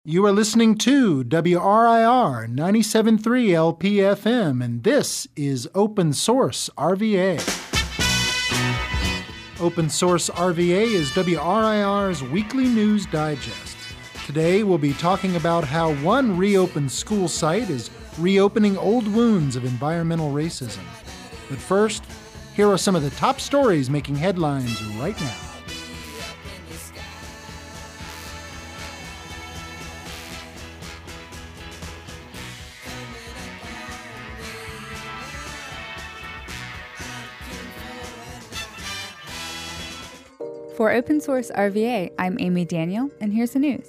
You are listening to WRIR 97.3 LPFM, and this is Open Source RVA. Open Source RVA is WRIR's weekly news digest. Today we'll be talking about how one reopened school site is reopening old wounds of environmental racism. But first, here are some of the top stories making headlines right now. For Open Source RVA, I'm Amy Daniel, and here's the news.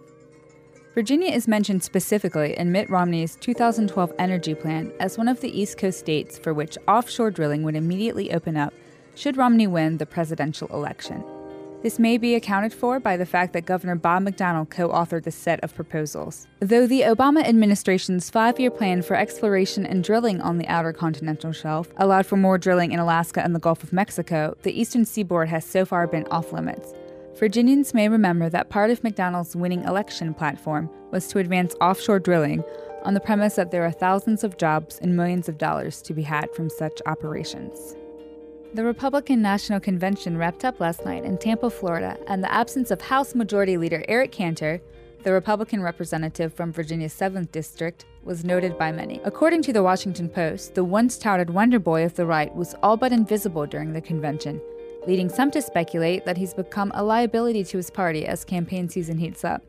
Virginia is mentioned specifically in Mitt Romney's 2012 energy plan as one of the East Coast states for which offshore drilling would immediately open up should Romney win the presidential election. This may be accounted for by the fact that Governor Bob McDonnell co-authored the set of proposals. Though the Obama administration's 5-year plan for exploration and drilling on the outer continental shelf allowed for more drilling in Alaska and the Gulf of Mexico, the eastern seaboard has so far been off-limits. Virginians may remember that part of McDonnell's winning election platform was to advance offshore drilling on the premise that there are thousands of jobs and millions of dollars to be had from such operations. The Republican National Convention wrapped up last night in Tampa, Florida, and the absence of House Majority Leader Eric Cantor, the Republican representative from Virginia's 7th District, was noted by many. According to the Washington Post, the once-touted wonder boy of the right was all but invisible during the convention, leading some to speculate that he's become a liability to his party as campaign season heats up.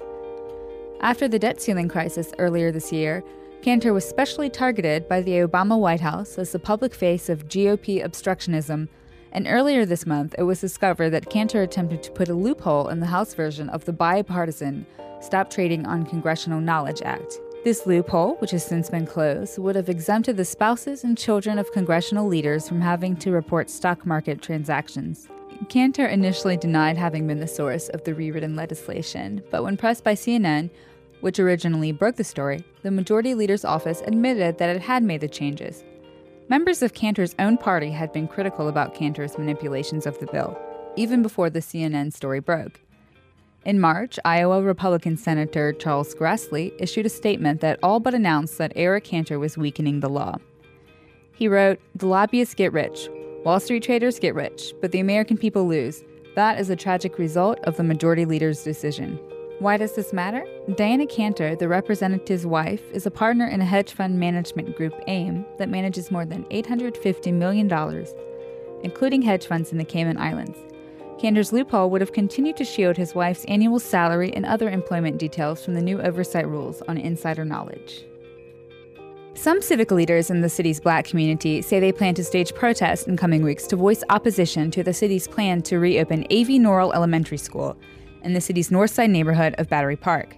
After the debt ceiling crisis earlier this year, Cantor was specially targeted by the Obama White House as the public face of GOP obstructionism, and earlier this month it was discovered that Cantor attempted to put a loophole in the House version of the bipartisan Stop Trading on Congressional Knowledge Act. This loophole, which has since been closed, would have exempted the spouses and children of congressional leaders from having to report stock market transactions. Cantor initially denied having been the source of the rewritten legislation, but when pressed by CNN, which originally broke the story, the Majority Leader's office admitted that it had made the changes. Members of Cantor's own party had been critical about Cantor's manipulations of the bill, even before the CNN story broke. In March, Iowa Republican Senator Charles Grassley issued a statement that all but announced that Eric Cantor was weakening the law. He wrote, "The lobbyists get rich, Wall Street traders get rich, but the American people lose. That is a tragic result of the Majority Leader's decision." Why does this matter? Diana Cantor, the representative's wife, is a partner in a hedge fund management group, AIM, that manages more than $850 million, including hedge funds in the Cayman Islands. Cantor's loophole would have continued to shield his wife's annual salary and other employment details from the new oversight rules on insider knowledge. Some civic leaders in the city's Black community say they plan to stage protests in coming weeks to voice opposition to the city's plan to reopen A.V. Norrell Elementary School in the city's north side neighborhood of Battery Park.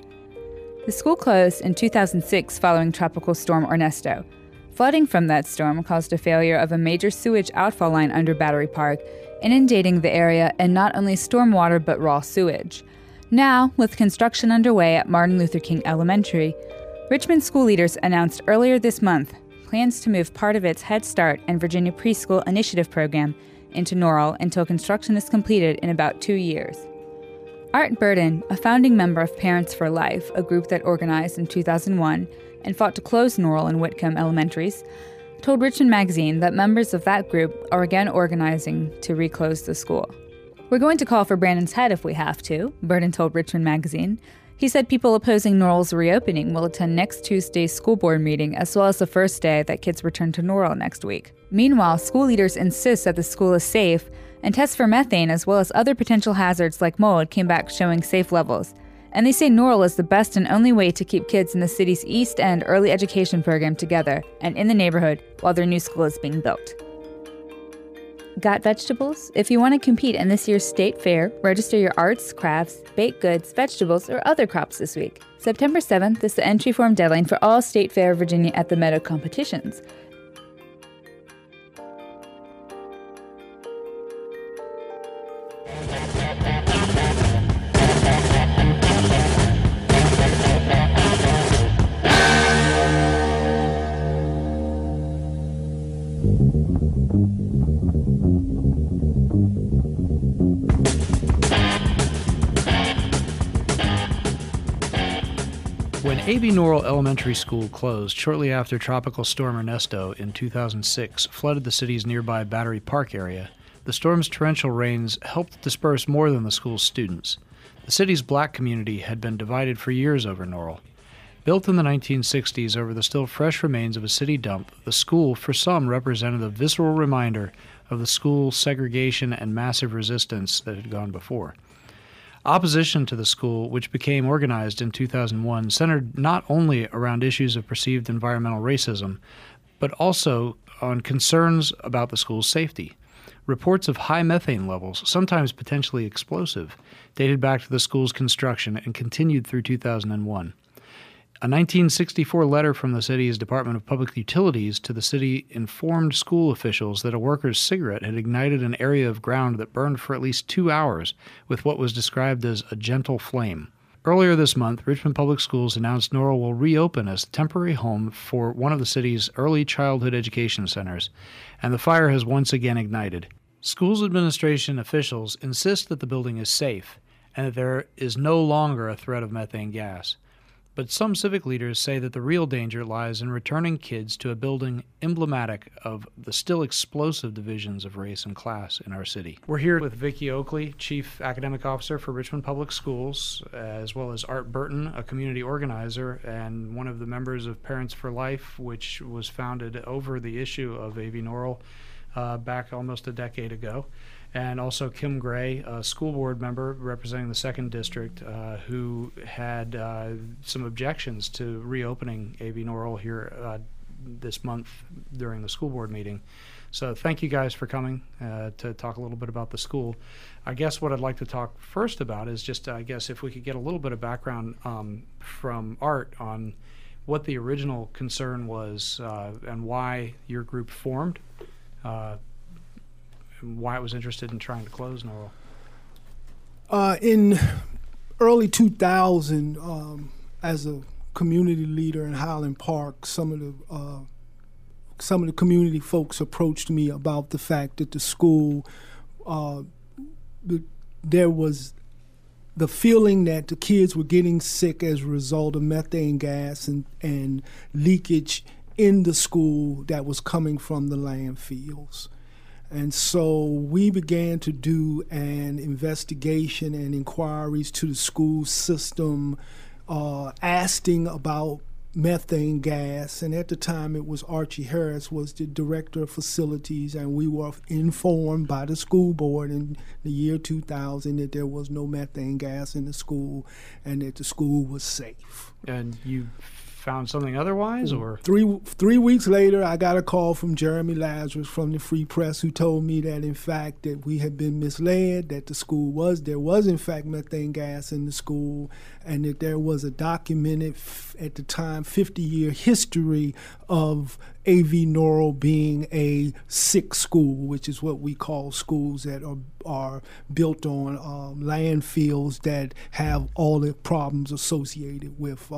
The school closed in 2006 following Tropical Storm Ernesto. Flooding from that storm caused a failure of a major sewage outfall line under Battery Park, inundating the area and not only stormwater but raw sewage. Now, with construction underway at Martin Luther King Elementary, Richmond school leaders announced earlier this month plans to move part of its Head Start and Virginia Preschool Initiative program into Norrell until construction is completed in about 2 years. Art Burden, a founding member of Parents for Life, a group that organized in 2001 and fought to close Norrell and Whitcomb elementaries, told Richmond Magazine that members of that group are again organizing to reclose the school. "We're going to call for Brandon's head if we have to," Burden told Richmond Magazine. He said people opposing Norrell's reopening will attend next Tuesday's school board meeting as well as the first day that kids return to Norrell next week. Meanwhile, school leaders insist that the school is safe, and tests for methane as well as other potential hazards like mold came back showing safe levels. And they say Norrell is the best and only way to keep kids in the city's East End early education program together and in the neighborhood while their new school is being built. Got vegetables? If you want to compete in this year's state fair, register your arts, crafts, baked goods, vegetables, or other crops this week. September 7th is the entry form deadline for all State Fair Virginia at the Meadow competitions. When A.B. Norrell Elementary School closed shortly after Tropical Storm Ernesto in 2006 flooded the city's nearby Battery Park area, the storm's torrential rains helped disperse more than the school's students. The city's black community had been divided for years over Norrell. Built in the 1960s over the still fresh remains of a city dump, the school, for some, represented a visceral reminder of the school's segregation and massive resistance that had gone before. Opposition to the school, which became organized in 2001, centered not only around issues of perceived environmental racism, but also on concerns about the school's safety. Reports of high methane levels, sometimes potentially explosive, dated back to the school's construction and continued through 2001. A 1964 letter from the city's Department of Public Utilities to the city informed school officials that a worker's cigarette had ignited an area of ground that burned for at least 2 hours with what was described as a gentle flame. Earlier this month, Richmond Public Schools announced Norrell will reopen as a temporary home for one of the city's early childhood education centers, and the fire has once again ignited. Schools administration officials insist that the building is safe and that there is no longer a threat of methane gas. But some civic leaders say that the real danger lies in returning kids to a building emblematic of the still explosive divisions of race and class in our city. We're here with Vicki Oakley, Chief Academic Officer for Richmond Public Schools, as well as Art Burton, a community organizer and one of the members of Parents for Life, which was founded over the issue of A.B. Norrell back almost a decade ago. And also Kim Gray, a school board member representing the 2nd District, who had some objections to reopening A.B. Norrell here this month during the school board meeting. So thank you guys for coming to talk a little bit about the school. I guess what I'd like to talk first about is just, I guess, if we could get a little bit of background from Art on what the original concern was and why your group formed. Why it was interested in trying to close Norrell. In early 2000, as a community leader in Highland Park, some of the community folks approached me about the fact that the school, there was the feeling that the kids were getting sick as a result of methane gas and leakage in the school that was coming from the landfills. And so we began to do an investigation and inquiries to the school system, asking about methane gas. And at the time, it was Archie Harris was the director of facilities, and we were informed by the school board in the year 2000 that there was no methane gas in the school and that the school was safe. And you found something otherwise, or? Three weeks later, I got a call from Jeremy Lazarus from the Free Press, who told me that, in fact, that we had been misled, that there was in fact methane gas in the school, and that there was a documented, at the time, 50-year history of A.V. Norrell being a sick school, which is what we call schools that are built on landfills that have all the problems associated with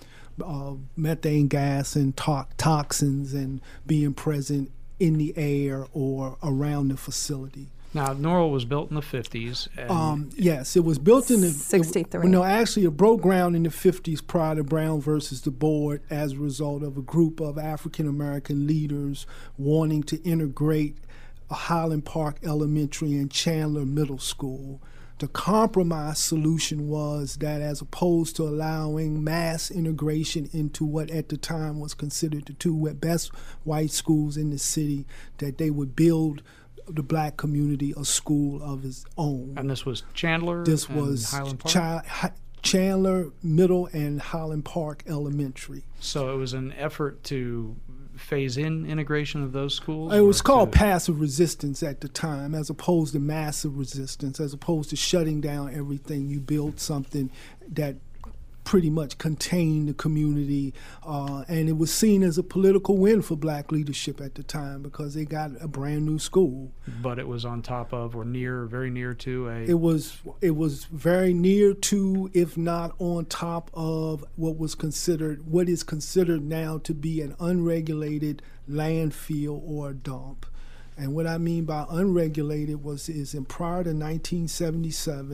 methane gas and toxins and being present in the air or around the facility. Now, Norrell was built in the 50s. Yes, it was built in the 63. Actually, it broke ground in the 50s prior to Brown versus the board as a result of a group of African American leaders wanting to integrate a Highland Park Elementary and Chandler Middle School. The compromise solution was that, as opposed to allowing mass integration into what at the time was considered the two best white schools in the city, that they would build the black community a school of its own. And this was Chandler? This was Highland Park? Chandler Middle and Highland Park Elementary. So it was an effort to phase in integration of those schools? It was called passive resistance at the time, as opposed to massive resistance, as opposed to shutting down everything. You build something that pretty much contained the community, and it was seen as a political win for black leadership at the time because they got a brand new school. But it was on top of or very near to a... It was very near to, if not on top of, what is considered now to be an unregulated landfill or a dump. And what I mean by unregulated is prior to 1977,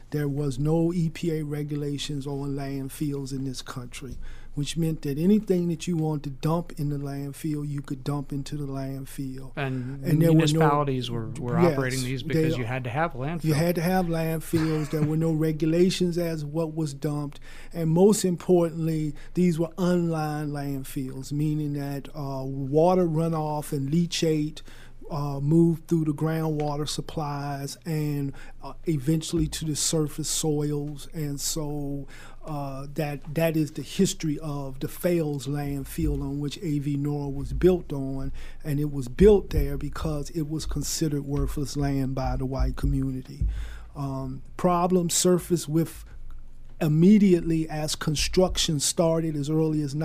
there was no EPA regulations on landfills in this country, which meant that anything that you wanted to dump in the landfill, you could dump into the landfill. And there municipalities were Yes, operating these because you had to have landfills. You had to have landfills. There were no regulations as what was dumped. And most importantly, these were unlined landfills, meaning that water runoff and leachate moved through the groundwater supplies and eventually to the surface soils. And so that is the history of the Fales landfill on which A.V. Norrell was built on. And it was built there because it was considered worthless land by the white community. Problems surfaced with immediately as construction started as early as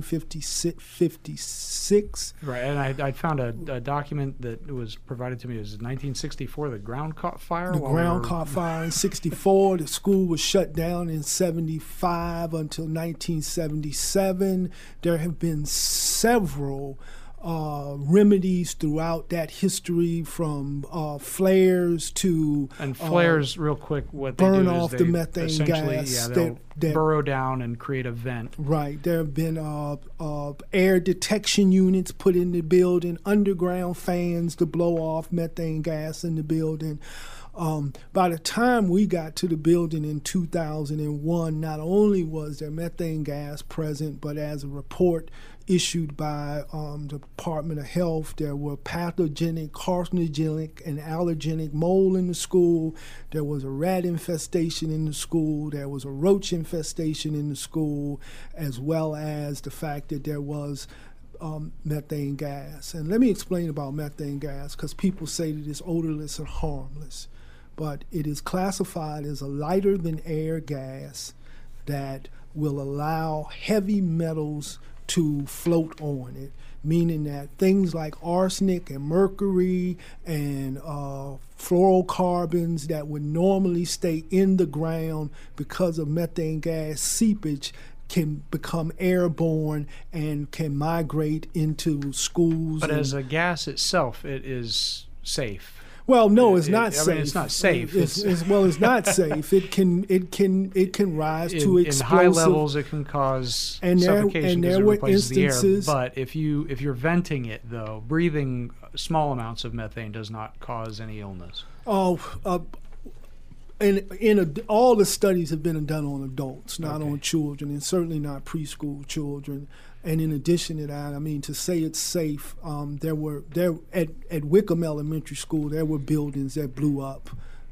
1956. Right, and I found a document that was provided to me. It was 1964, the ground caught fire? The ground caught fire in 64. The school was shut down in 75 until 1977. There have been several remedies throughout that history, from flares to and flares. Real quick, what they burn do off is the they methane essentially, gas. they'll that burrow down and create a vent. Right. There have been air detection units put in the building, underground fans to blow off methane gas in the building. By the time we got to the building in 2001, not only was there methane gas present, but as a report issued by the Department of Health, there were pathogenic, carcinogenic, and allergenic mold in the school. There was a rat infestation in the school. There was a roach infestation in the school, as well as the fact that there was methane gas. And let me explain about methane gas, because people say that it's odorless and harmless. But it is classified as a lighter than air gas that will allow heavy metals to float on it, meaning that things like arsenic and mercury and fluorocarbons that would normally stay in the ground because of methane gas seepage can become airborne and can migrate into schools. But as a gas itself, it is safe. Well, no, it's not safe. I mean, it's not safe. It's not safe. It can rise to explosive. In high levels, it can cause suffocation because it replaces the air. But if you're venting it, though, breathing small amounts of methane does not cause any illness. All the studies have been done on adults, not on children, and certainly not preschool children. And in addition to that, I mean, to say it's safe, at Wickham Elementary School, there were buildings that blew up,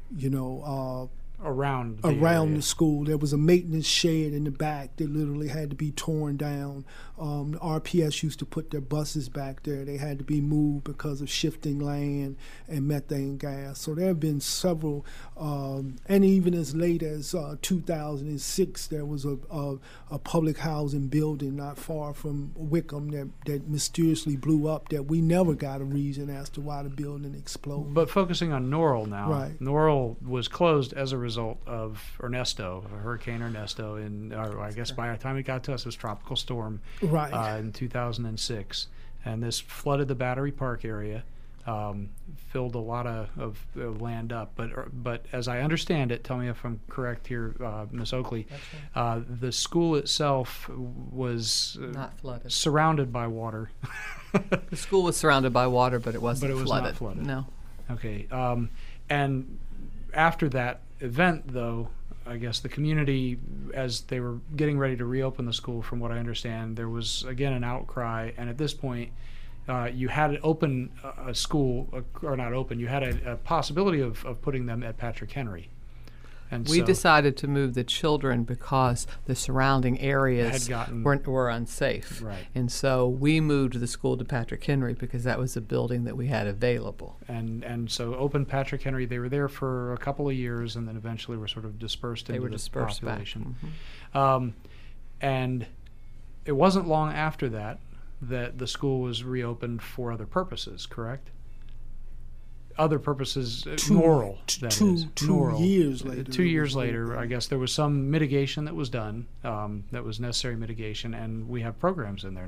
around the school. There was a maintenance shed in the back that literally had to be torn down. RPS used to put their buses back there. They had to be moved because of shifting land and methane gas. So there have been several, and even as late as 2006, there was a public housing building not far from Wickham that mysteriously blew up, that we never got a reason as to why the building exploded. But focusing on Norrell now, right. Norrell was closed as a result of Hurricane Ernesto, I guess by the time it got to us, it was Tropical Storm. Right. In 2006, and this flooded the Battery Park area, filled a lot of land up. But as I understand it, tell me if I'm correct here, Ms. Oakley. The school itself was not flooded, surrounded by water. The school was surrounded by water, but it wasn't flooded. flooded. Not flooded. No. Okay. And after that event, though, I guess the community, as they were getting ready to reopen the school, from what I understand, there was again an outcry, and at this point, you had to open a school, or not open. You had a possibility of putting them at Patrick Henry. And we decided to move the children because the surrounding areas were unsafe. Right. And so we moved the school to Patrick Henry because that was the building that we had available. And so opened Patrick Henry. They were there for a couple of years, and then eventually were sort of dispersed into the population. Back. And it wasn't long after that the school was reopened for other purposes, correct? Other purposes, Norrell, that is. 2 years later. 2 years later, I guess there was some mitigation that was done, that was necessary mitigation, and we have programs in there now.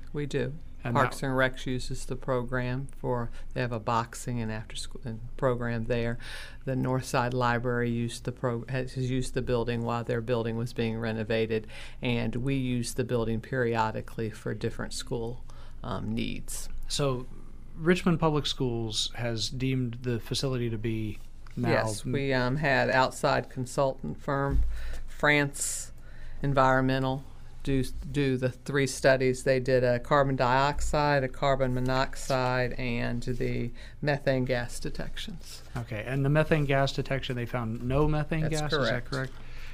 We do. And Parks and Recs uses the program they have a boxing and after school program there. The Northside Library has used the building while their building was being renovated, and we use the building periodically for different school needs. So Richmond Public Schools has deemed the facility to be now... Yes, we had outside consultant firm, France Environmental, do the 3 studies. They did a carbon dioxide, a carbon monoxide, and the methane gas detections. Okay, and the methane gas detection, they found no methane gas? Correct. Is that correct?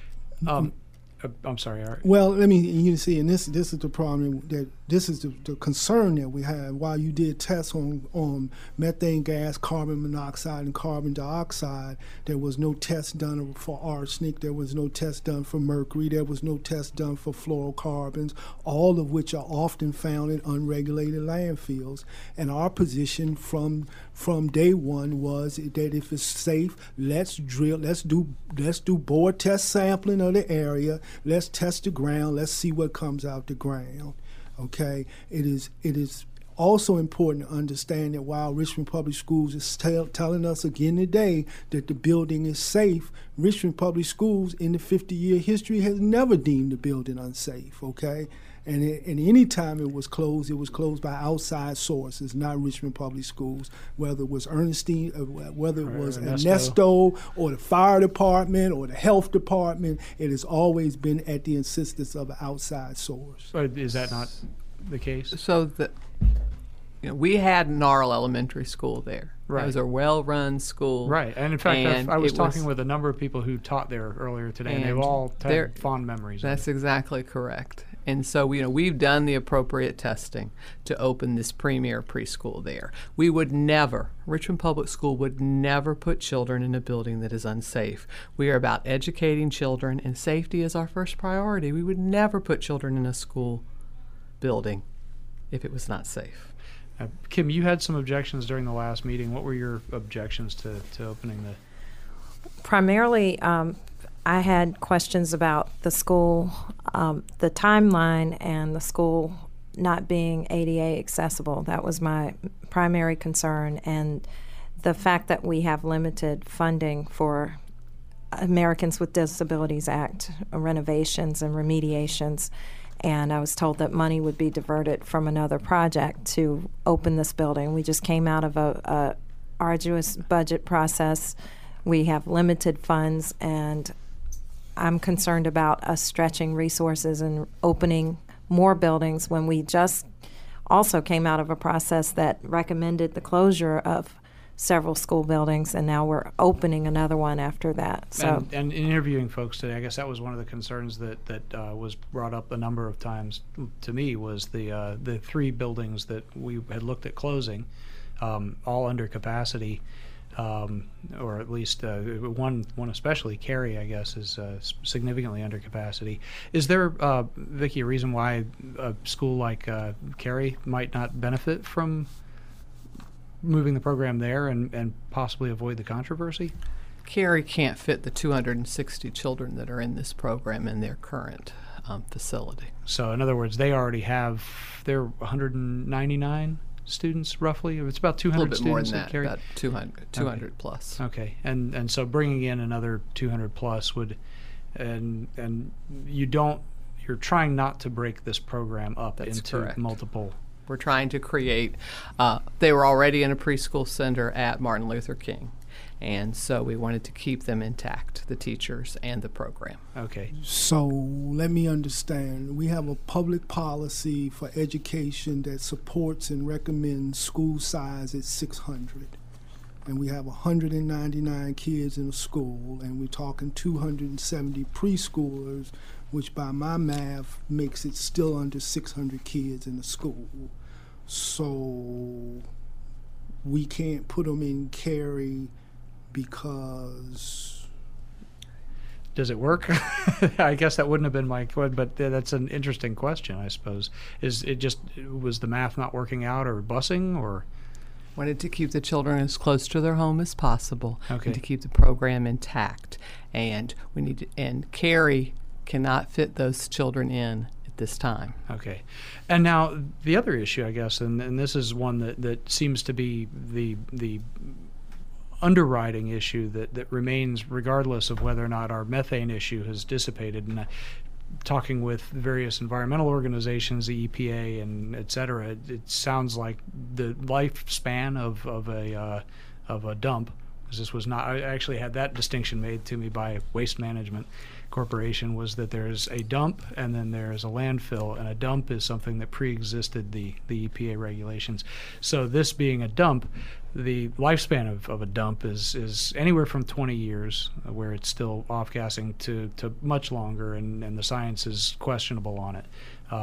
I'm sorry, Art. Well, you see, and this is the problem this is the concern that we have. While you did tests on methane gas, carbon monoxide, and carbon dioxide, there was no test done for arsenic. There was no test done for mercury. There was no test done for fluorocarbons, all of which are often found in unregulated landfills. And our position from day one was that if it's safe, let's do bore test sampling of the area. Let's test the ground. Let's see what comes out the ground. Okay, it is also important to understand that while Richmond Public Schools is telling us again today that the building is safe, Richmond Public Schools in the 50-year history has never deemed the building unsafe. Okay, and any time it was closed by outside sources, not Richmond Public Schools, whether it was Ernestine, whether it was Ernesto or the fire department or the health department. It has always been at the insistence of an outside source. But is that not the case? So we had Gnarl Elementary School there. Right. It was a well-run school. Right, and in fact, I was talking with a number of people who taught there earlier today, and they've all had fond memories. That's exactly correct. And so, we've done the appropriate testing to open this premier preschool there. We would never, Richmond Public School would never put children in a building that is unsafe. We are about educating children, and safety is our first priority. We would never put children in a school building if it was not safe. Kim, you had some objections during the last meeting. What were your objections to opening the... Primarily, I had questions about the school, the timeline, and the school not being ADA accessible. That was my primary concern, and the fact that we have limited funding for Americans with Disabilities Act renovations and remediations. And I was told that money would be diverted from another project to open this building. We just came out of a arduous budget process. We have limited funds, and I'm concerned about us stretching resources and opening more buildings when we just also came out of a process that recommended the closure of several school buildings, and now we're opening another one after that. So, and in interviewing folks today, I guess that was one of the concerns that was brought up a number of times to me, was the 3 buildings that we had looked at closing, all under capacity, or at least one especially, Cary, I guess, is significantly under capacity. Is there, Vicki, a reason why a school like Cary might not benefit from moving the program there and possibly avoid the controversy? Cary can't fit the 260 children that are in this program in their current facility. So in other words, they already have their 199 students roughly. It's about 200 students. A little bit more than that, Cary? about 200 plus. Okay, and so bringing in another 200 plus would, and you're trying not to break this program up into correct. Multiple. We're trying to create, they were already in a preschool center at Martin Luther King, and so we wanted to keep them intact, the teachers and the program. Okay. So let me understand. We have a public policy for education that supports and recommends school size at 600. And we have 199 kids in a school, and we're talking 270 preschoolers, which by my math makes it still under 600 kids in the school. So we can't put them in Cary because... Does it work? I guess that wouldn't have been my question, but that's an interesting question, I suppose. Was the math not working out, or busing, or... Wanted to keep the children as close to their home as possible, okay, and to keep the program intact. And Cary cannot fit those children in at this time. Okay. And now the other issue, I guess, and this is one that seems to be the underwriting issue that remains regardless of whether or not our methane issue has dissipated. And talking with various environmental organizations, the EPA and et cetera, it sounds like the lifespan of a dump, because this was not, I actually had that distinction made to me by Waste Management Corporation, was that there's a dump and then there's a landfill, and a dump is something that pre-existed the EPA regulations. So this being a dump, the lifespan of a dump is anywhere from 20 years, where it's still off-gassing, to much longer, and the science is questionable on it.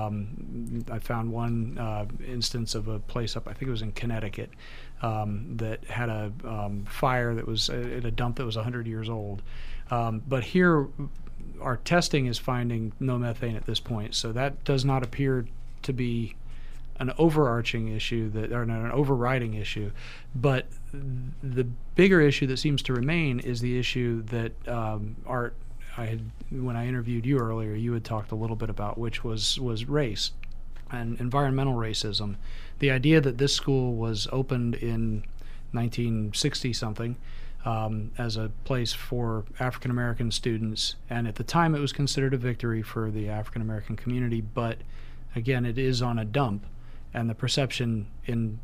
I found one instance of a place up, I think it was in Connecticut, that had a fire that was at a dump that was 100 years old. But here, our testing is finding no methane at this point, so that does not appear to be an overarching issue, or an overriding issue. But the bigger issue that seems to remain is the issue that Art, when I interviewed you earlier, you had talked a little bit about, which was race and environmental racism. The idea that this school was opened in 1960-something as a place for African American students, and at the time it was considered a victory for the African American community, but again, it is on a dump, and the perception in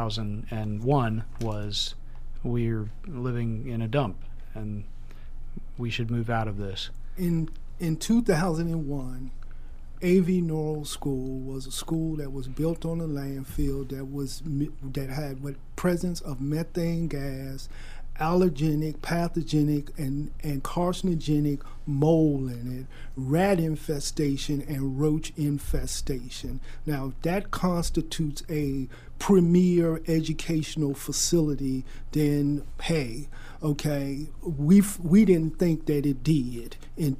2001 was we're living in a dump and we should move out of this. In 2001, A.V. Norrell School was a school that was built on a landfill that had the presence of methane gas, allergenic, pathogenic, and carcinogenic mold in it, rat infestation, and roach infestation. Now, that constitutes a premier educational facility, then hey, okay, we didn't think that it did in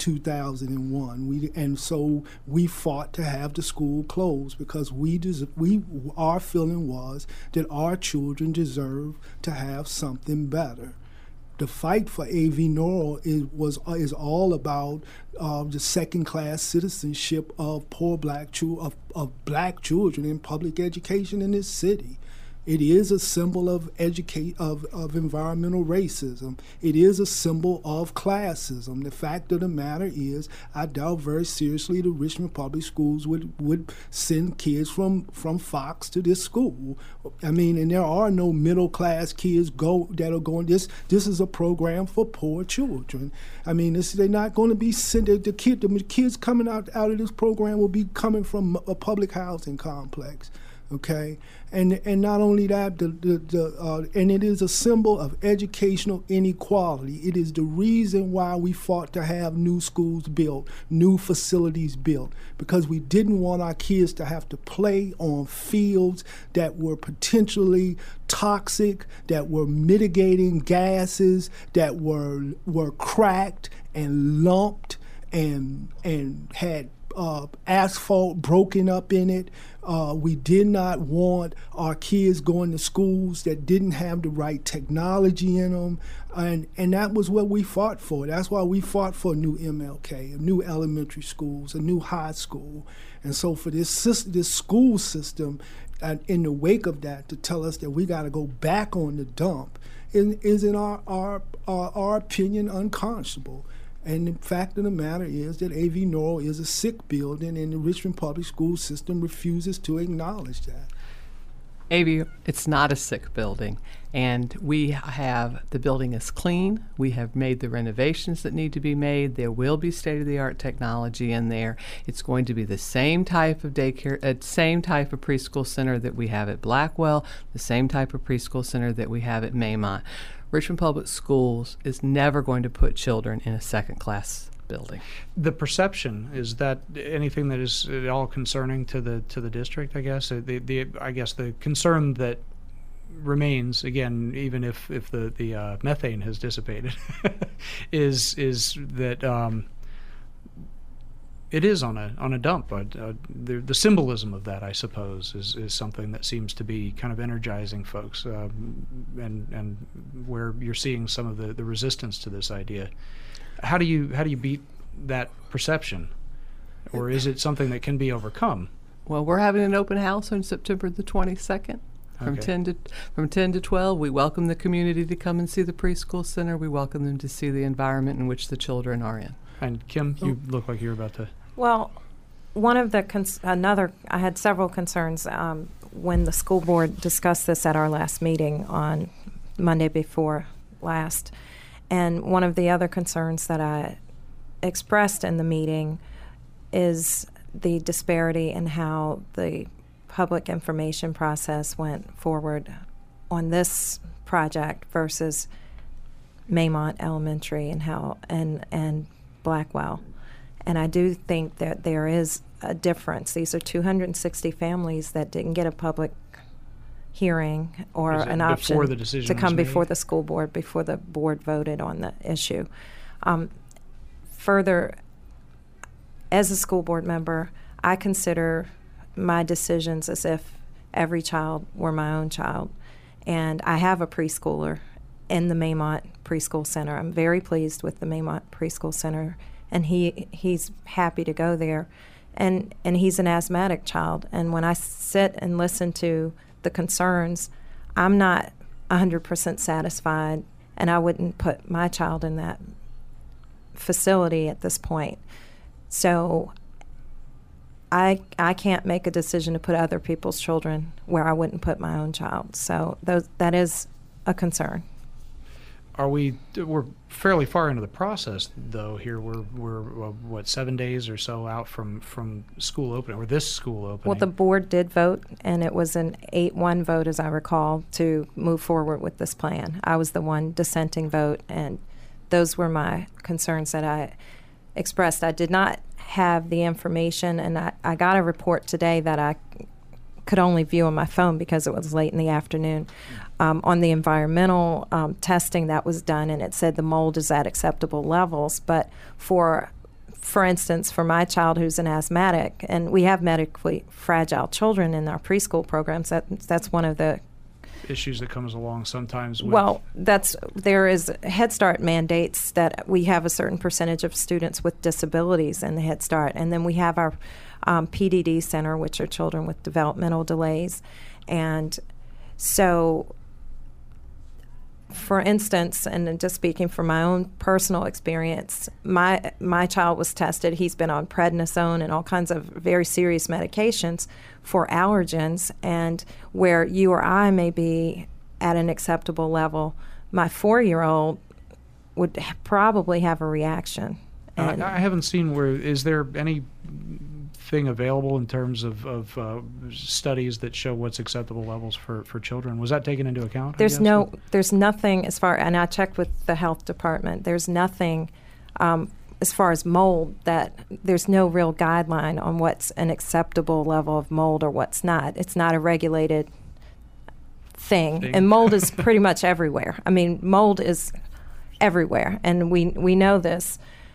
2001. And so we fought to have the school closed, because our feeling was that our children deserve to have something better. The fight for A.V. Norrell is all about the second-class citizenship of poor black children in public education in this city. It is a symbol of environmental racism. It is a symbol of classism. The fact of the matter is, I doubt very seriously the Richmond Public Schools would send kids from Fox to this school. I mean, and there are no middle-class kids that are going. This is a program for poor children. I mean, they're not going to be sent. The kids coming out of this program will be coming from a public housing complex. Okay, and not only that, and it is a symbol of educational inequality. It is the reason why we fought to have new schools built, new facilities built, because we didn't want our kids to have to play on fields that were potentially toxic, that were mitigating gases, that were cracked and lumped and had asphalt broken up in it. We did not want our kids going to schools that didn't have the right technology in them, and that was what we fought for. That's why we fought for a new MLK, a new elementary schools, a new high school. And so for this school system, in the wake of that, to tell us that we got to go back on the dump is in our opinion unconscionable. And the fact of the matter is that A.V. Norrell is a sick building, and the Richmond Public School System refuses to acknowledge that. A.V., it's not a sick building, and the building is clean. We have made the renovations that need to be made. There will be state-of-the-art technology in there. It's going to be the same type of daycare, same type of preschool center that we have at Blackwell, the same type of preschool center that we have at Maymont. Richmond Public Schools is never going to put children in a second-class building. The perception, is that anything that is at all concerning to the district, I guess? The concern that remains, again, even if the methane has dissipated, is that it is on a dump. The symbolism of that, I suppose, is something that seems to be kind of energizing folks, and where you're seeing some of the resistance to this idea. How do you beat that perception? or is it something that can be overcome? Well, we're having an open house on September the 22nd. From 10 to 12, we welcome the community to come and see the preschool center. We welcome them to see the environment in which the children are in. And Kim, you look like you're about to. Well, one of the I had several concerns when the school board discussed this at our last meeting on Monday before last. And one of the other concerns that I expressed in the meeting is the disparity in how the public information process went forward on this project versus Maymont Elementary and Blackwell. And I do think that there is a difference. These are 260 families that didn't get a public hearing or an option to come before the school board, before the board voted on the issue. Further, as a school board member, I consider my decisions as if every child were my own child. And I have a preschooler in the Maymont Preschool Center. I'm very pleased with the Maymont Preschool Center, and he's happy to go there. And he's an asthmatic child. And when I sit and listen to the concerns, I'm not 100% satisfied, and I wouldn't put my child in that facility at this point. So I can't make a decision to put other people's children where I wouldn't put my own child. So that is a concern. We're fairly far into the process, though. Here we're what, 7 days or so out from school opening, or this school opening. Well, the board did vote, and it was an 8-1 vote, as I recall, to move forward with this plan. I was the one dissenting vote, and those were my concerns that I expressed. I did not have the information, and I got a report today that I could only view on my phone because it was late in the afternoon, on the environmental testing that was done, and it said the mold is at acceptable levels. But for instance, for my child who's an asthmatic, and we have medically fragile children in our preschool programs, that's one of the issues that comes along sometimes with. Well, there is Head Start mandates that we have a certain percentage of students with disabilities in the Head Start, and then we have our PDD center, which are children with developmental delays. And so, for instance, and just speaking from my own personal experience, my child was tested. He's been on prednisone and all kinds of very serious medications for allergens, and where you or I may be at an acceptable level, my 4-year-old would probably have a reaction. And I haven't seen is there anything available in terms of studies that show what's acceptable levels for children? Was that taken into account? There's nothing and I checked with the health department, there's nothing as far as mold, that there's no real guideline on what's an acceptable level of mold or what's not. It's not a regulated thing. And mold is pretty much everywhere. I mean, mold is everywhere, and we know this.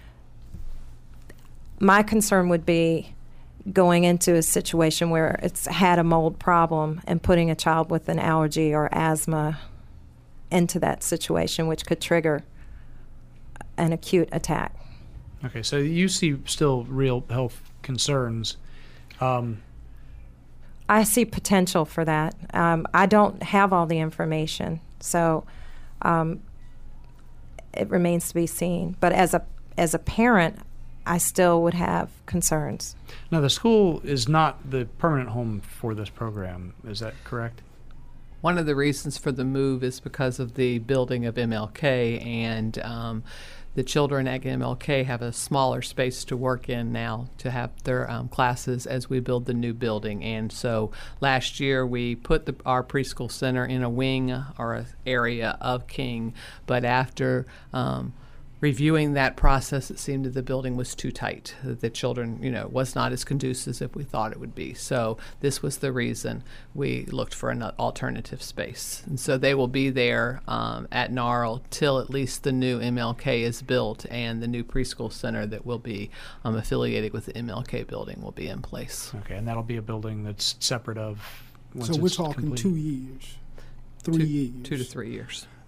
My concern would be going into a situation where it's had a mold problem and putting a child with an allergy or asthma into that situation, which could trigger an acute attack. Okay, so you see still real health concerns. I see potential for that. I don't have all the information, so it remains to be seen. But as a parent, I still would have concerns. Now, the school is not the permanent home for this program. Is that correct? One of the reasons for the move is because of the building of MLK, and the children at MLK have a smaller space to work in now to have their classes as we build the new building. And so last year we put our preschool center in a wing or an area of King, but after reviewing that process, it seemed that the building was too tight, that the children, was not as conducive as we thought it would be. So this was the reason we looked for an alternative space. And so they will be there at Gnarl till at least the new MLK is built, and the new preschool center that will be affiliated with the MLK building will be in place. Okay, and that'll be a building that's separate of once So we're it's talking complete. 2 years, 3 years. 2 to 3 years.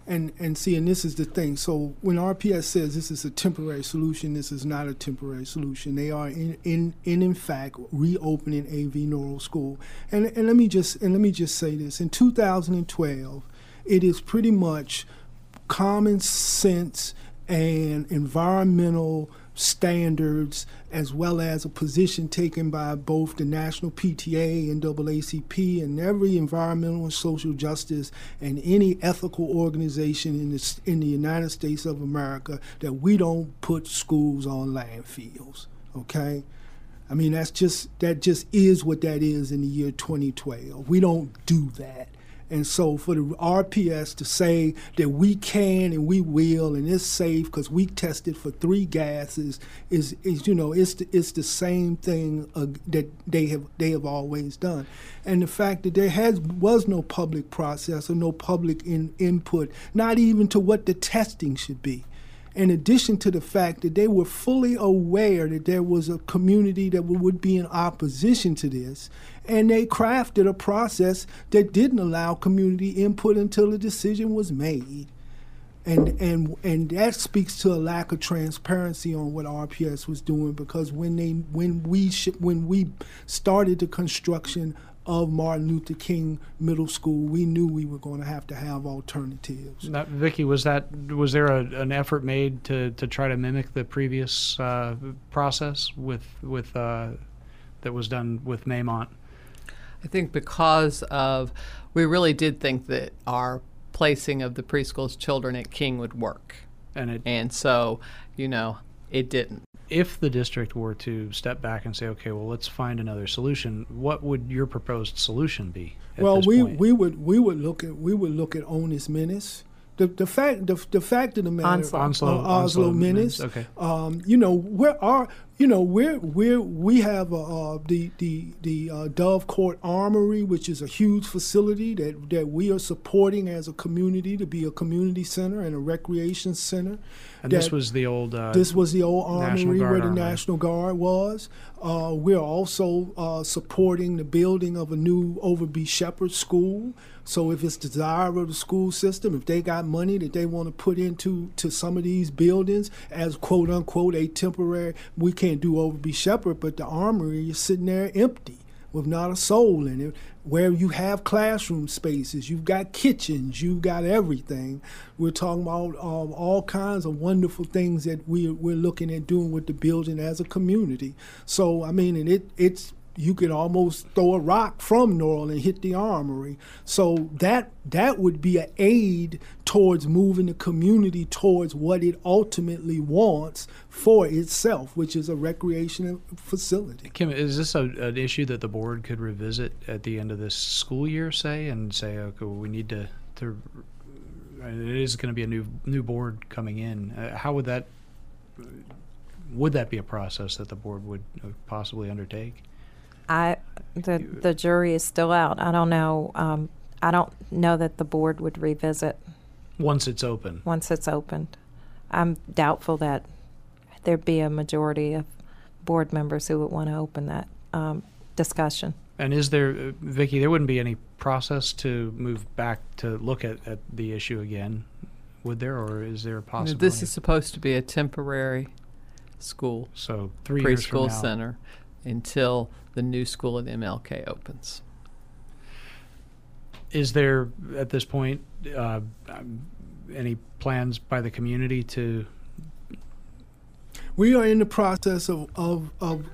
And see, and this is the thing. So when RPS says this is a temporary solution, this is not a temporary solution. They are in fact reopening AV Normal School. And let me just say this. In 2012, it is pretty much common sense and environmental standards, as well as a position taken by both the National PTA and NAACP and every environmental and social justice and any ethical organization in the United States of America, that we don't put schools on landfills. Okay, I mean that just is what that is in the year 2012. We don't do that. And so for the RPS to say that we can and we will and it's safe because we tested for 3 gases is it's the same thing that they have always done. And the fact that there was no public process or no public input, not even to what the testing should be. In addition to the fact that they were fully aware that there was a community that would be in opposition to this, and they crafted a process that didn't allow community input until the decision was made. And that speaks to a lack of transparency on what RPS was doing, because when we started the construction of Martin Luther King Middle School, we knew we were going to have alternatives. Now, Vicki, was there an effort made to try to mimic the previous process with that was done with Maymont? I think because we really did think that our placing of the preschool's children at King would work, and so it didn't. If the district were to step back and say, okay, well, let's find another solution, what would your proposed solution be? Well, we would look at Onus Menace. The fact of the matter, Onslow Menace. Okay. We have the Dove Court Armory, which is a huge facility that we are supporting as a community to be a community center and a recreation center. And this was the old armory where the National Guard was. We're also supporting the building of a new Overby Shepherd School. So if it's the desire of the school system, if they got money that they want to put into some of these buildings as quote unquote a temporary, we can't do Overby Shepherd, but the armory is sitting there empty with not a soul in it, where you have classroom spaces, you've got kitchens, you've got everything. We're talking about all kinds of wonderful things that we're looking at doing with the building as a community. So, I mean, and it's you could almost throw a rock from Norrell and hit the armory. So that would be an aid towards moving the community towards what it ultimately wants for itself, which is a recreational facility. Kim, is this an issue that the board could revisit at the end of this school year, say, okay, well, we need to it is going to be a new board coming in. How would that be a process that the board would possibly undertake? The jury is still out. I don't know. I don't know that the board would revisit once it's open. Once it's opened, I'm doubtful that there'd be a majority of board members who would want to open that discussion. And is there, Vicki, there wouldn't be any process to move back to look at the issue again, would there, or is there a possibility? This is supposed to be a temporary school, so 3 years from now, preschool center, until the new school at MLK opens. Is there, at this point, any plans by the community to? We are in the process of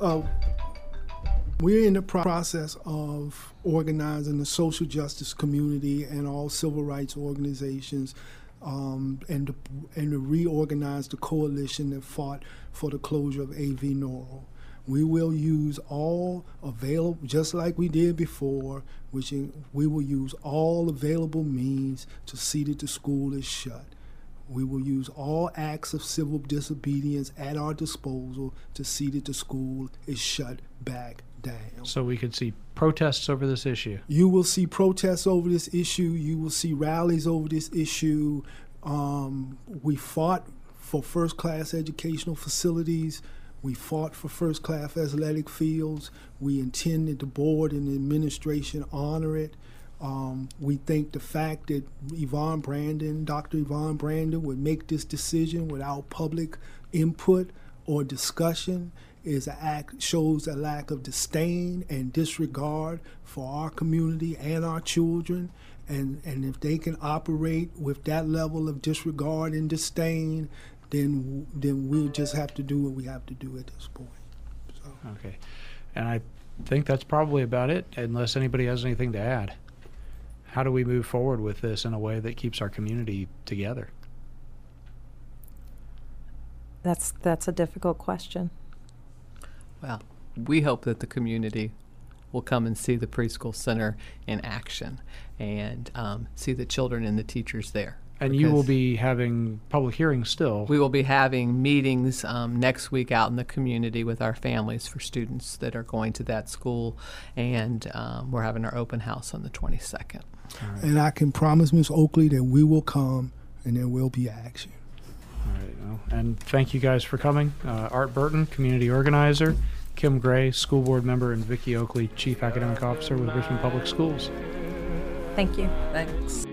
organizing the social justice community and all civil rights organizations, and to reorganize the coalition that fought for the closure of AV Norrell. We will use all available, just like we did before, we will use all available means to see that the school is shut. We will use all acts of civil disobedience at our disposal to see that the school is shut back down. So we could see protests over this issue? You will see protests over this issue. You will see rallies over this issue. We fought for first-class educational facilities. We fought for first-class athletic fields. We intend that the board and the administration honor it. We think the fact that Dr. Yvonne Brandon would make this decision without public input or discussion shows a lack of disdain and disregard for our community and our children. And if they can operate with that level of disregard and disdain, then we'll just have to do what we have to do at this point. So. Okay. And I think that's probably about it, unless anybody has anything to add. How do we move forward with this in a way that keeps our community together? That's a difficult question. Well, we hope that the community will come and see the preschool center in action and see the children and the teachers there. And you will be having public hearings still. We will be having meetings next week out in the community with our families for students that are going to that school, and we're having our open house on the 22nd. Right. And I can promise Ms. Oakley that we will come and there will be action. All right. Well, and thank you guys for coming. Art Burton, community organizer, Kim Gray, school board member, and Vicki Oakley, chief academic officer with Richmond Public Schools. Thank you. Thanks.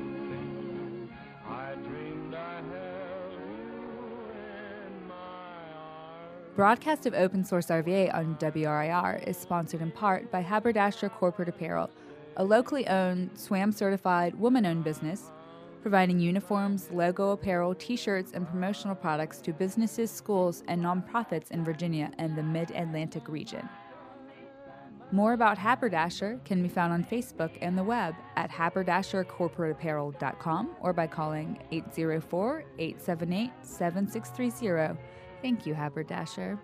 Broadcast of Open Source RVA on WRIR is sponsored in part by Haberdasher Corporate Apparel, a locally owned, SWAM-certified, woman-owned business, providing uniforms, logo apparel, t-shirts, and promotional products to businesses, schools, and nonprofits in Virginia and the Mid-Atlantic region. More about Haberdasher can be found on Facebook and the web at haberdashercorporateapparel.com or by calling 804-878-7630. Thank you, Haberdasher.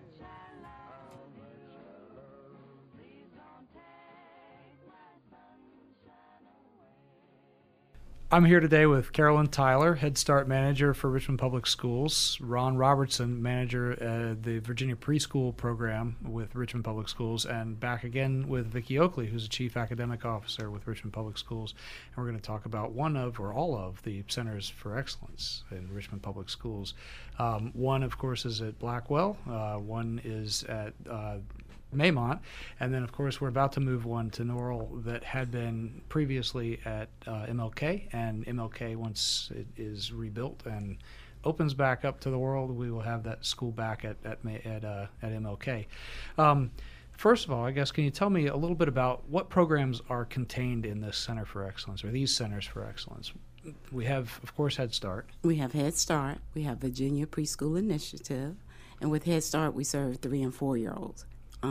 I'm here today with Carolyn Tyler, Head Start Manager for Richmond Public Schools, Ron Robertson, Manager at the Virginia Preschool Program with Richmond Public Schools, and back again with Vicki Oakley, who's the Chief Academic Officer with Richmond Public Schools. And we're going to talk about one of, or all of, the Centers for Excellence in Richmond Public Schools. One, of course, is at Blackwell. One is at Maymont, and then of course we're about to move one to Norrell that had been previously at MLK, and MLK, once it is rebuilt and opens back up to the world, we will have that school back at MLK. First of all, I guess, can you tell me a little bit about what programs are contained in this Center for Excellence, or these Centers for Excellence? We have, of course, Head Start. We have Head Start. We have Virginia Preschool Initiative, and with Head Start, we serve 3- and 4-year-olds.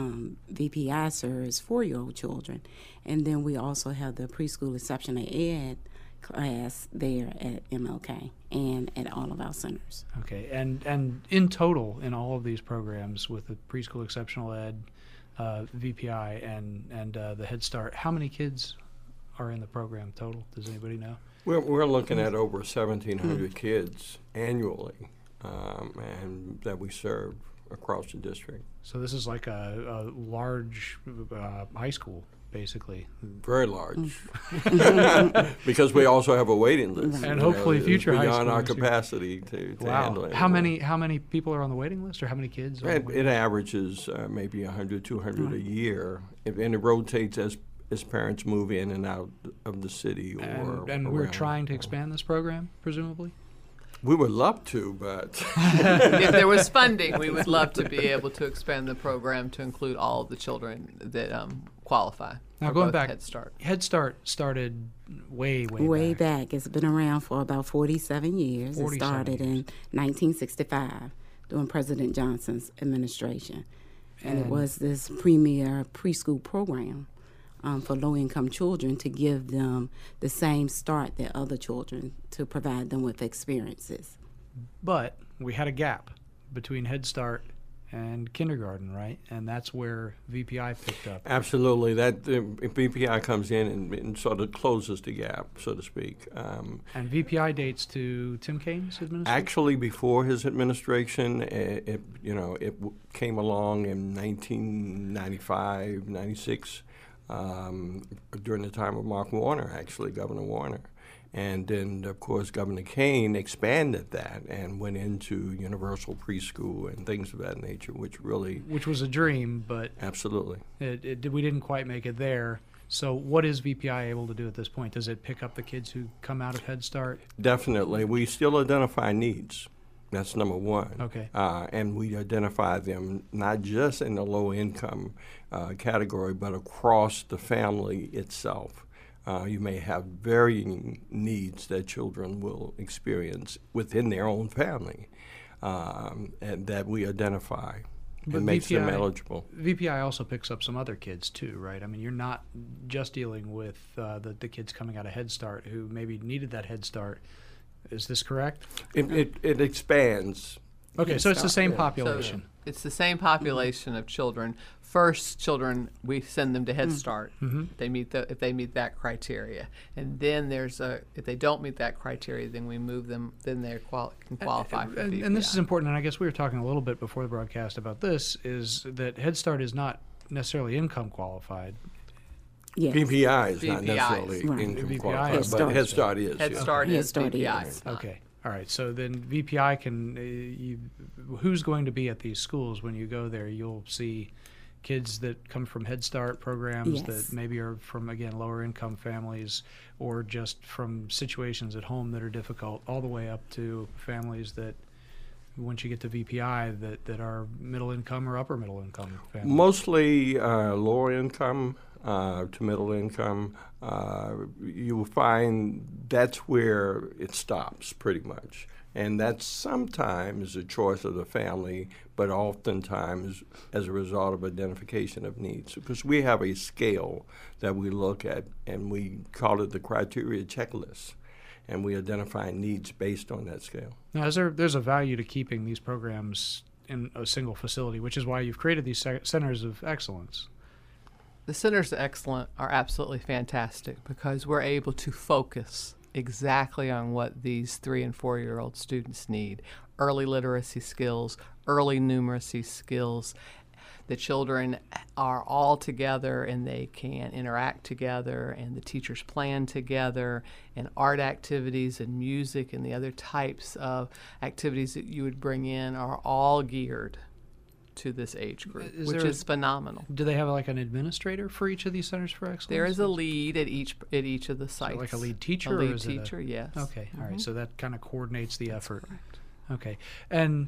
VPI serves 4-year-old children, and then we also have the preschool exceptional ed class there at MLK and at all of our centers. Okay, and in total, in all of these programs with the preschool exceptional ed, VPI, and the Head Start, how many kids are in the program total? Does anybody know? We're looking at over 1,700 kids annually, and that we serve across the district. So this is like a large high school, basically. Very large. Because we also have a waiting list. And hopefully future high schools. Beyond our capacity to handle it. How many people are on the waiting list, or how many kids? It averages maybe 100, 200 a year. And it rotates as parents move in and out of the city. And we're trying to expand this program, presumably? We would love to, but if there was funding, we would love to be able to expand the program to include all of the children that qualify. Now, going back, Head Start started way back. It's been around for about 47 years. It started in 1965 during President Johnson's administration, and it was this premier preschool program for low-income children to give them the same start that other children, to provide them with experiences. But we had a gap between Head Start and kindergarten, right? And that's where VPI picked up. Absolutely. That VPI comes in and sort of closes the gap, so to speak. And VPI dates to Tim Kaine's administration? Actually, before his administration, it came along in 1995, 96. During the time of Mark Warner, actually, Governor Warner. And then, of course, Governor Kaine expanded that and went into universal preschool and things of that nature, which was a dream, but absolutely, we didn't quite make it there. So what is VPI able to do at this point? Does it pick up the kids who come out of Head Start? Definitely. We still identify needs. That's number one. Okay. And we identify them not just in the low-income category, but across the family itself. You may have varying needs that children will experience within their own family, and that we identify. But and makes them VPI eligible. VPI also picks up some other kids too, right? I mean, you're not just dealing with the kids coming out of Head Start who maybe needed that Head Start. Is this correct? It expands. Okay, so it's the same Yeah. population. So it's the same population of children. First, children, we send them to Head Start. Mm-hmm. If they meet that criteria, and then if they don't meet that criteria, then we move them. Then they can qualify for VPI. And this is important, and I guess we were talking a little bit before the broadcast about this, is that Head Start is not necessarily income qualified. Yes. VPI is not VPI necessarily Right. income VPI qualified, is. but Head Start is. Head yeah. Start Head is Start VPI. is. Okay. All right. So then VPI can, who's going to be at these schools when you go there? You'll see kids that come from Head Start programs Yes. that maybe are from, again, lower income families or just from situations at home that are difficult, all the way up to families that, once you get to VPI, that are middle income or upper middle income families. Mostly lower income to middle income. You will find that's where it stops pretty much. And that's sometimes a choice of the family, but oftentimes as a result of identification of needs. Because we have a scale that we look at, and we call it the criteria checklist. And we identify needs based on that scale. Now, there's a value to keeping these programs in a single facility, which is why you've created these centers of excellence. The Centers of Excellence are absolutely fantastic because we're able to focus exactly on what these 3- and 4-year-old students need. Early literacy skills, early numeracy skills. The children are all together and they can interact together, and the teachers plan together, and art activities and music and the other types of activities that you would bring in are all geared to this age group, which is phenomenal. Do they have like an administrator for each of these centers for excellence? There is a lead at each of the sites. Like a lead teacher? A or lead is teacher, yes. Okay, all right. So that kind of coordinates the effort. Correct. Okay. And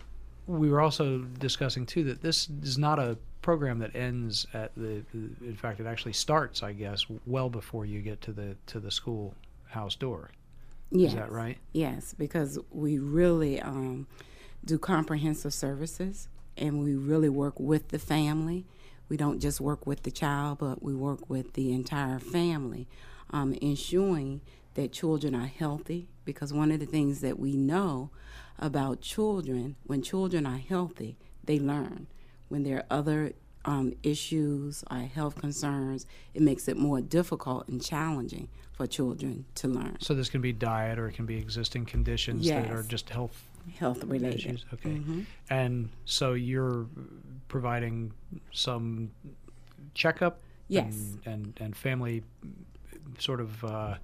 we were also discussing, too, that this is not a program that ends at in fact, it actually starts, I guess, well before you get to the schoolhouse door. Yes. Is that right? Yes, because we really do comprehensive services, and we really work with the family. We don't just work with the child, but we work with the entire family, ensuring that children are healthy, because one of the things that we know about children, when children are healthy, they learn. When there are other issues or health concerns, it makes it more difficult and challenging for children to learn. So this can be diet, or it can be existing conditions that are Yes. just health Health-related. issues. Okay. Mm-hmm. And so you're providing some checkup Yes. and family sort of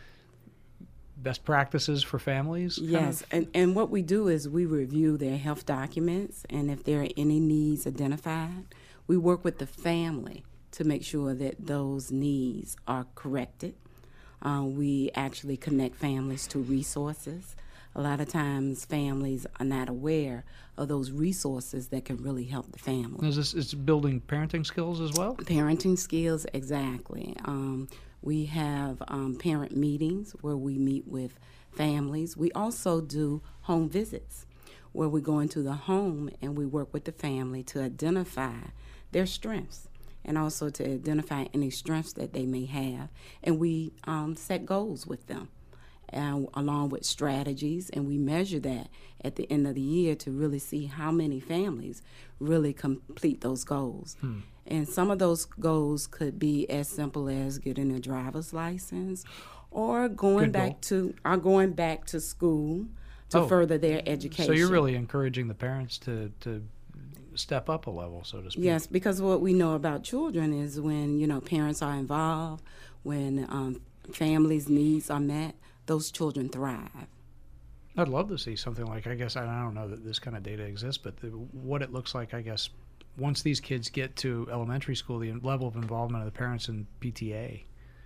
best practices for families? kind Yes, of? and what we do is we review their health documents, and if there are any needs identified, we work with the family to make sure that those needs are corrected. We actually connect families to resources. A lot of times families are not aware of those resources that can really help the family. It's building parenting skills as well? Parenting skills, exactly. We have parent meetings where we meet with families. We also do home visits where we go into the home and we work with the family to identify their strengths and also to identify any strengths that they may have. And we set goals with them along with strategies, and we measure that at the end of the year to really see how many families really complete those goals. And some of those goals could be as simple as getting a driver's license or going back to school to further their education. So you're really encouraging the parents to step up a level, so to speak. Yes, because what we know about children is when parents are involved, when families' needs are met, those children thrive. I'd love to see something like, I guess, I don't know that this kind of data exists, but what it looks like, I guess, once these kids get to elementary school, the level of involvement of the parents in PTA?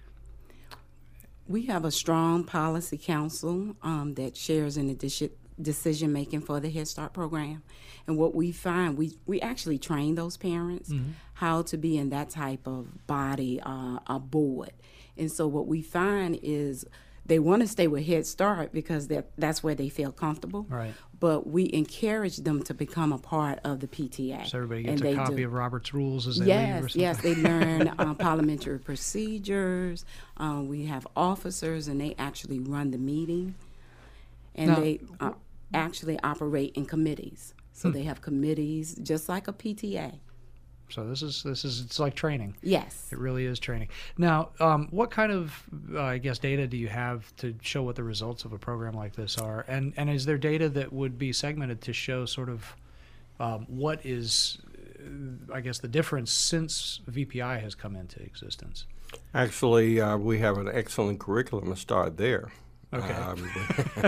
We have a strong policy council that shares in the decision making for the Head Start program. And what we find, we actually train those parents how to be in that type of body, a board. And so what we find is they want to stay with Head Start because that's where they feel comfortable. Right. But we encourage them to become a part of the PTA. So everybody gets a copy of Robert's Rules as they leave or something? Yes, they learn parliamentary procedures. We have officers, and they actually run the meeting. And they actually operate in committees. So they have committees just like a PTA. So this is it's like training. Yes. It really is training. Now, what kind of, I guess, data do you have to show what the results of a program like this are? And is there data that would be segmented to show sort of what is, I guess, the difference since VPI has come into existence? Actually, we have an excellent curriculum to start there. Okay.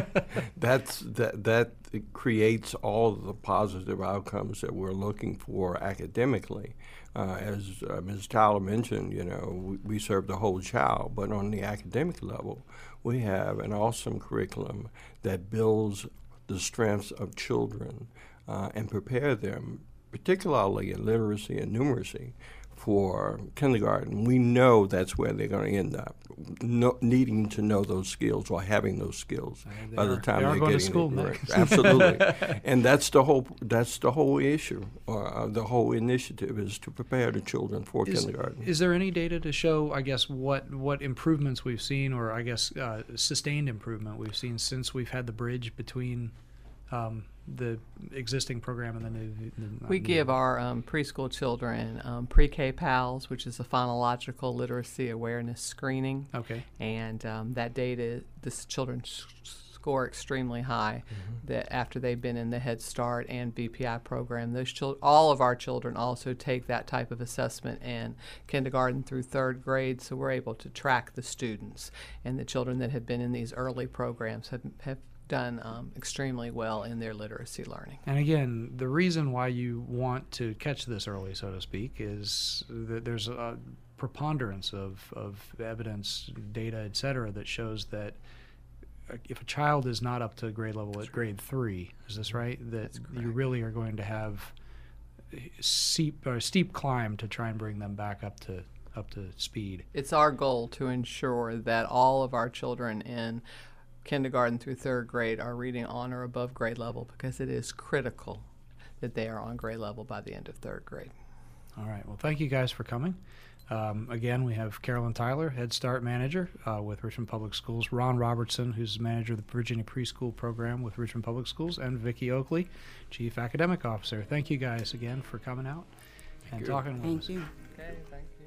That creates all of the positive outcomes that we're looking for academically. As Ms. Tyler mentioned, we serve the whole child, but on the academic level, we have an awesome curriculum that builds the strengths of children and prepare them, particularly in literacy and numeracy, for kindergarten. We know that's where they're going to end up, needing to know those skills or having those skills by the time they're going getting to school next. Absolutely, and that's the whole issue. The whole initiative is to prepare the children for kindergarten. Is there any data to show, I guess, what improvements we've seen, or I guess sustained improvement we've seen since we've had the bridge between the existing program and the new? We give our preschool children pre-K PALS, which is a phonological literacy awareness screening. Okay. And that data, the children score extremely high. That after they've been in the Head Start and VPI program, all of our children also take that type of assessment in kindergarten through third grade. So we're able to track the students, and the children that have been in these early programs have done extremely well in their literacy learning. And again, the reason why you want to catch this early, so to speak, is that there's a preponderance of evidence, data, et cetera, that shows that if a child is not up to grade level at grade 3, is this right? That you really are going to have a steep climb to try and bring them back up to speed. It's our goal to ensure that all of our children in kindergarten through third grade are reading on or above grade level, because it is critical that they are on grade level by the end of third grade. All right. Well, thank you guys for coming. Again, we have Carolyn Tyler, Head Start Manager with Richmond Public Schools, Ron Robertson, who's Manager of the Virginia Preschool Program with Richmond Public Schools, and Vicki Oakley, Chief Academic Officer. Thank you guys again for coming out and talking with us. Thank you. Okay, thank you.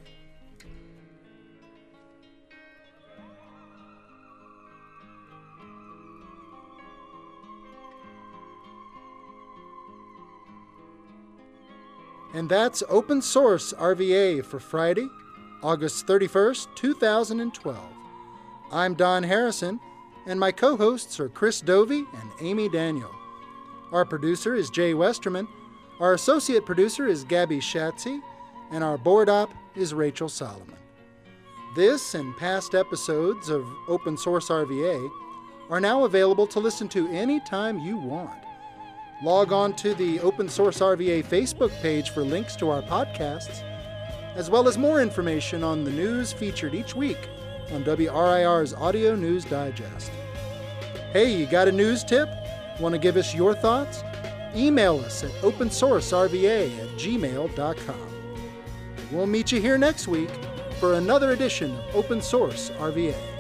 And that's Open Source RVA for Friday, August 31st, 2012. I'm Don Harrison, and my co-hosts are Chris Dovey and Amy Daniel. Our producer is Jay Westerman, our associate producer is Gabby Schatze, and our board op is Rachel Solomon. This and past episodes of Open Source RVA are now available to listen to anytime you want. Log on to the Open Source RVA Facebook page for links to our podcasts, as well as more information on the news featured each week on WRIR's Audio News Digest. Hey, you got a news tip? Want to give us your thoughts? Email us at opensourcerva@gmail.com. We'll meet you here next week for another edition of Open Source RVA.